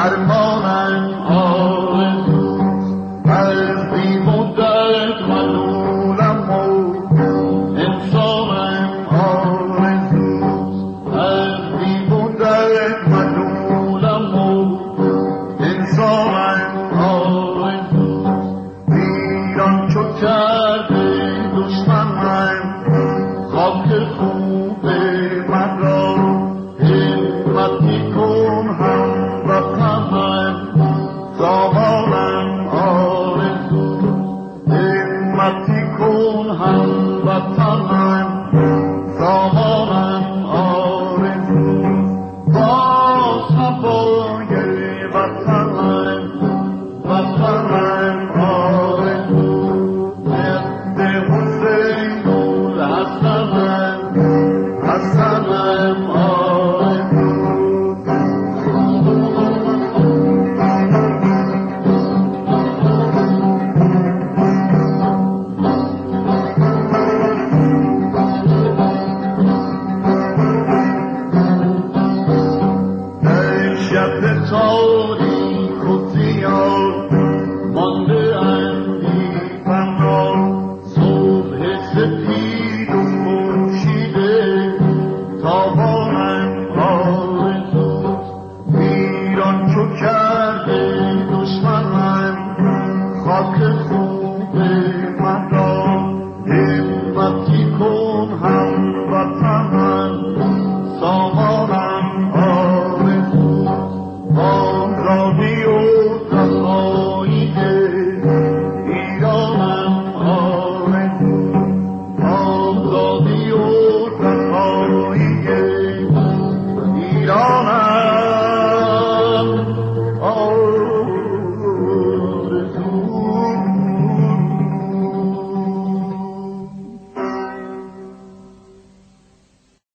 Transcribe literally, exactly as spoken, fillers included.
درمانم آرزوست، از بیم و درد ملولم و انسانم آرزوست، از بیم و درد ملولم و انسانم آرزوست. ویران چو کرده دشمنم خاک خوب من را، همتی کن هموطنم سامانم آرزوست، همتی کن هموطنم سامانم آرزوست. باز هوای وطنم وطنم آرزوست، ضد حسین الحسنم حسنم آرزوست. در شب تاریک و زیاد